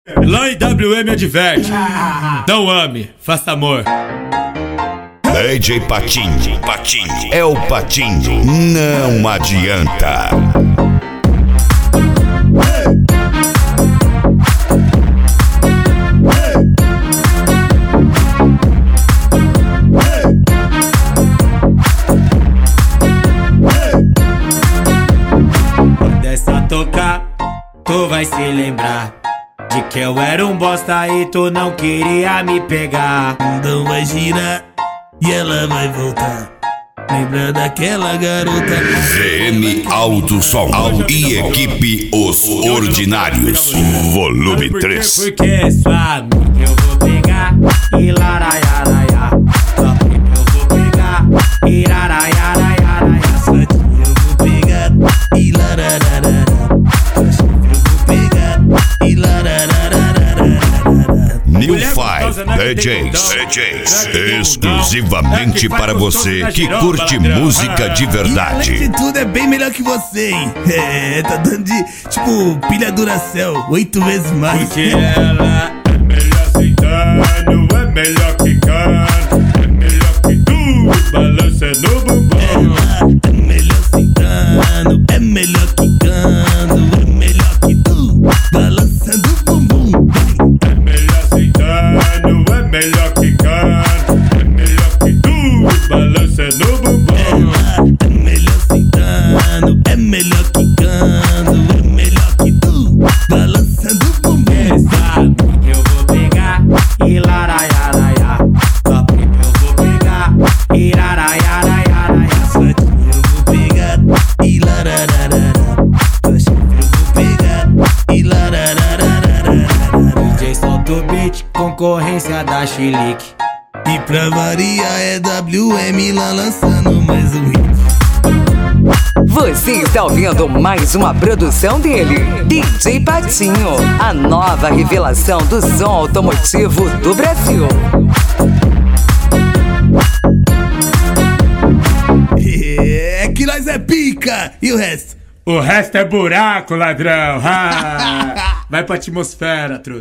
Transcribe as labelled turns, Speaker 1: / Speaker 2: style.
Speaker 1: Lá em WM adverte: não ame, faça amor.
Speaker 2: DJ Patinho, é o Patinho, não adianta.
Speaker 1: Quando essa tocar, tu vai se lembrar de que eu era um bosta e tu não queria me pegar.
Speaker 3: Então vai girar e ela vai voltar. Lembra daquela garota?
Speaker 2: VM Alto Som e equipe Os Ordinários, volume 3.
Speaker 1: Porque sua amiga eu vou pegar e laraiaraia. Só porque eu vou pegar e laraiaraia.
Speaker 3: Sua tia eu vou pegar e larararara. Sua chefe eu vou pegar e larararara.
Speaker 2: New Five DJs, exclusivamente para você que curte música de
Speaker 3: E além
Speaker 2: verdade.
Speaker 3: de tudo é bem melhor que você, hein? É, tá dando de, tipo, pilha Duracell 8 vezes mais.
Speaker 1: Porque ela é melhor sentando, é melhor quicando, é melhor que tu, balançando o bumbum.
Speaker 3: Ela é melhor sentando, é melhor quicando, é melhor que tu, balançando o bumbum.
Speaker 1: É melhor sentando, é melhor quicando, é melhor que tu, balançando o bumbum.
Speaker 3: Ela é melhor sentando, é melhor quicando, é melhor que tu, balançando o bumbum.
Speaker 1: Essa amiga eu vou pegar e laraiaraia. Só porque eu vou pegar e laraiaraia.
Speaker 3: Sua tia eu vou pegar e larararara. Sua chefe eu vou pegar e larararara.
Speaker 1: DJ solta o beat, concorrência da Chilique.
Speaker 3: E pra variar é WM lá lançando mais um hit.
Speaker 4: Você está ouvindo mais uma produção dele, DJ Patinho, a nova revelação do som automotivo do Brasil.
Speaker 3: É que nós é pica! E o resto?
Speaker 1: O resto é buraco, ladrão. Vai pra atmosfera, truta.